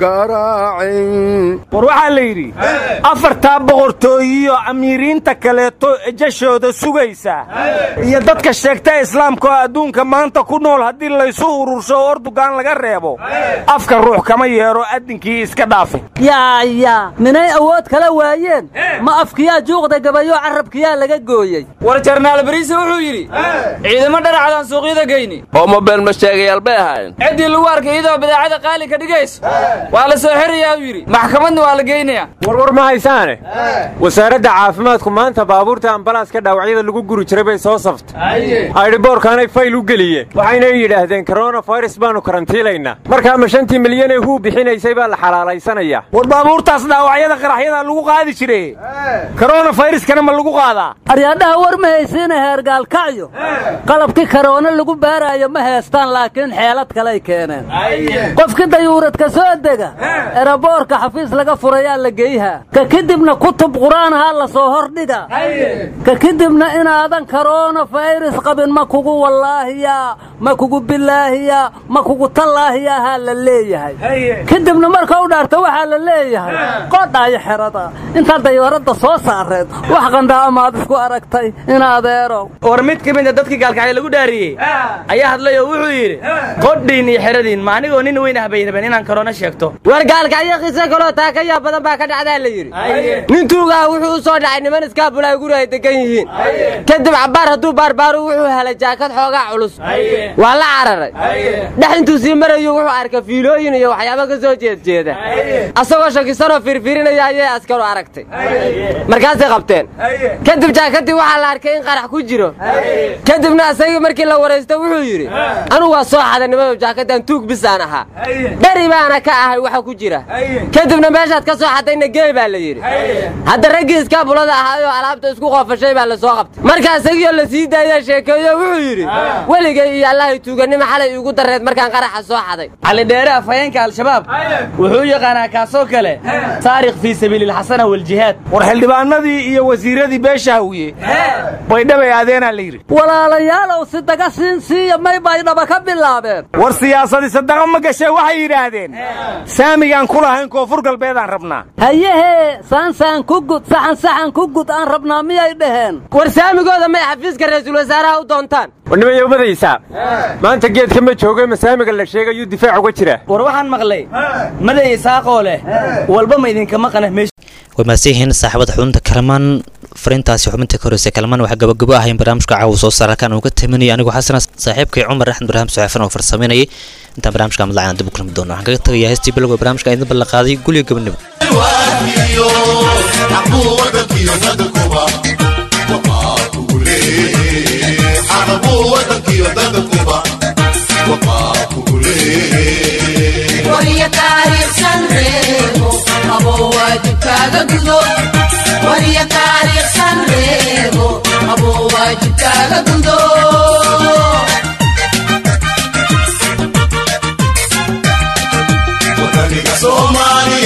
garaacin war waxaa la yidhi afartaa boqortooyiyo amiiriinta kaleeto ejashooda sugaysa iyo dadka sheegta islaamka oo adduunka maanta ku nool haddii laysu urursho oo ordugaan laga reebo afka ruux kama yeero addinkii iska dhaafi yaaya minay awood kala waayeen ma afkiyaa juuqda gabayo carabkiyaa laga gooyey war jarnaal bariise wuxuu yidhi ciidamo dharacadaan suuqyada geyni oo mobeel ma sheegayaal bay ahaayeen ciddii lagu arkay iyadoo badeecada qaali ka dhigayso waa la soo xirayaa uu yidhi maxkamadna waa la geynayaa warwar ma haysaane wasaaradda caafimaadku maanta baabuurta ambalaaska dhaawacyada lagu guri jiray bay soo saftay aydhiboorkaanay fayl u geliyeen waxayna yidhaahdeen koronafirus baanu karantiilaynaa markaa ma 5 milyan ee huu bixinaysay baa la xalaalaysanayaa war baabuurtaas dhaawacyada qaraxyada lagu qaadi jiray koronafiruskana ma lagu qaadaa aryaadhaha war ma haysiina heergaalkacyo qalabkii karoona lagu baaraayo ma heestaan laakiin xeelad kaley keeneen qofkii dayuuradka soo dega eraboorka xafiis laga furayaa la geyhaa ka kadibna kutub qur-aanhaa la soo hordhiga ka kadibna inaadan koronafirus qabin ma kugu wallaahiyaa ma kugu bilaahiyaa ma kugu tallaahiyahaa la leeyahay kadibna marka u dhaarta waxaa la leeyahay qodhaayo xerada intaad dayuuradda soo saareed wax qandaa amaad isku aragtay inadeero war mid ka mid a dadkii gaalkacyo lagu dhaariyey ayaa hadlay oo wuxuu yidhi qodhiin iyo xeradiin ma anigoo nin weyn ah bay rabeen inaan korona sheegto war gaalkacyo qiso kaloo taakayaa badan baa ka dhacdaa la yidhi nin tuugaha wuxuu u soo dhacay niman iskaabulaa guri ay degan yihiin kadib cabbaar hadduu baarbaaru wuxuu helay jaakad xoogaa culus waa la cararay dhex intuu sii marayu wuxuu arkay fiilooyin iyo waxyaabo ka soo jeedjeeda asagoo shakisanoo firfirinaya ayay askaru aragtay markaasay qabteen kadib jaakadii waxaa la arkay in qarax ku jiro kadibna asagii markii la waraysto wuxuu yidhi anugu waa soo xadanimada jaakadan tuug bisaan ahaa beri baana ka ahay waxa ku jira kadibna meeshaad ka soo xadayna geey baa la yidhi hadda raggii iskaabulada ahaayoo alaabta isku qoofashay baa la soo qabtay marka asagiioo la sii daaya sheekeeyo wuxuu yidhi weligay iyo allahay tuuganimo xalay iigu dareed markaan qaraxa soo xaday cali dheere afhayeenka al-shabaab wuxuu yaqaanaa kaasoo kale taariikh fii sabiililxasana waljihaad war xildhibaanadii iyo wasiiradii beeshaawiye baydhabay aadeenaa la yidhi walaalayaalow sidaga siinsiiya may baydhaba ka bilaabeen war siyaasadii sadaqa ma gashee waxay yidhaahdeen saamigaan ku lahayn koonfur galbeedaan rabnaa hayehee saansaan ku gud saxan ku gud aan rabnaa miyay dhaheen war saamigooda may xafiiska ra'iisul wasaaraha u doontaan warnimaya umadaysaa maanta geedka ma joogo masaamiga la sheegayuu difaac uga jira war waxaan maqlay maday isaaqoo leh walba ma idinka maqana meesha way maasiyihiin saaxiibada xubinta kalamaan fariintaasi xubinta ka horreysay kalamaan waxaa gabagabo ahayn barnaamijka caawa soo saar halkaan uu ka taminayay anigoo xasana saaxiibkay cumar axmed barnaamij saxaafan oo farsameynayay intaan barnaamijka madlacaan dib u kulmi doono waxaan kaga tagayaa heestii bilowga barnaamijka idin ballan qaaday guriga gabadhnimo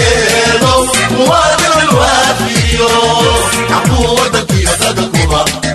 Somaliyeedo muwaadin waafiyo xaquu waddankiisa dadkuba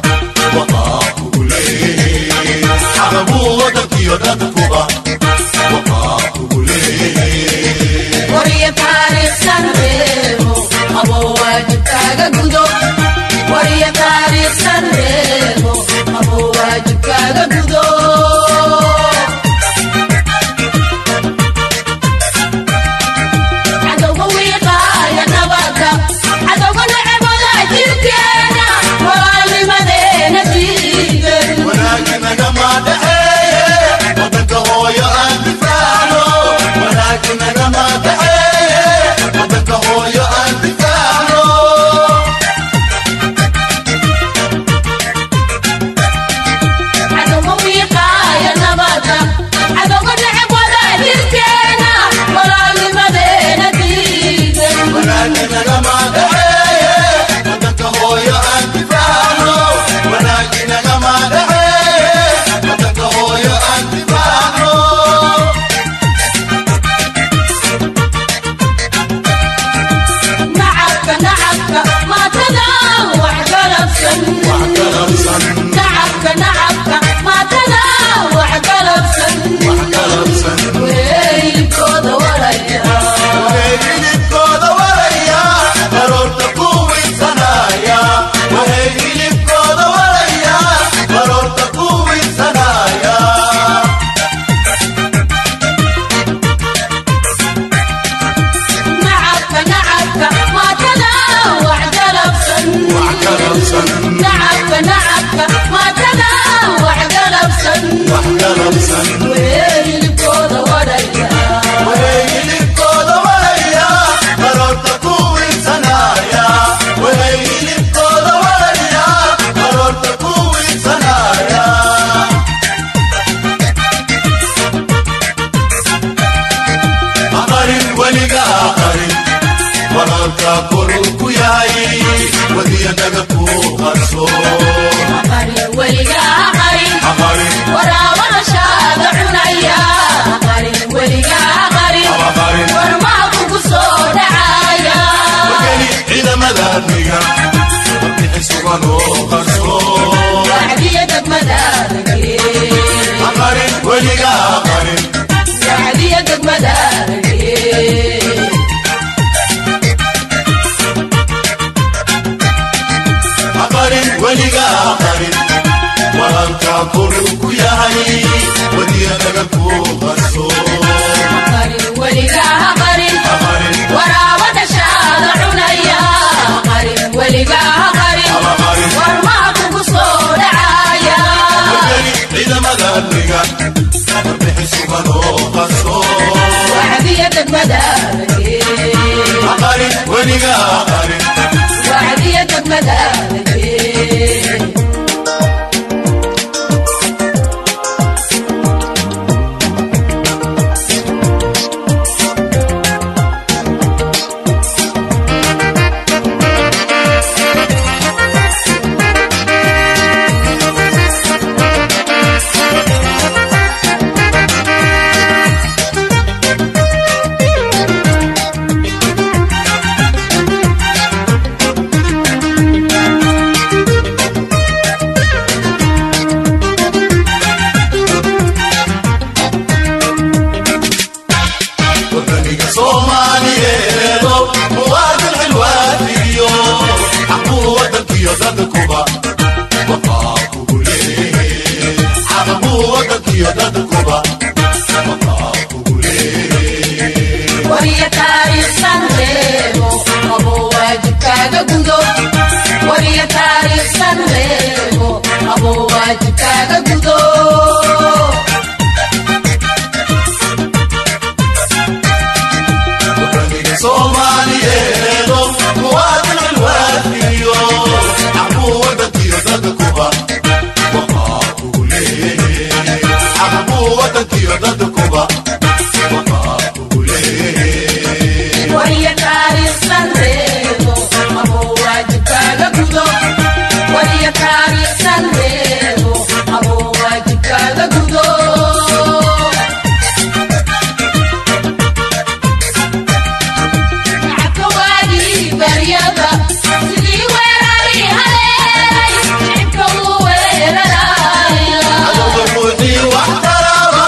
Adoo ruuxii wax taraaba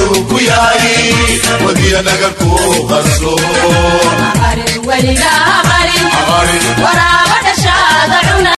كياي ودي نجا كوغسو ولي لا غريب ورا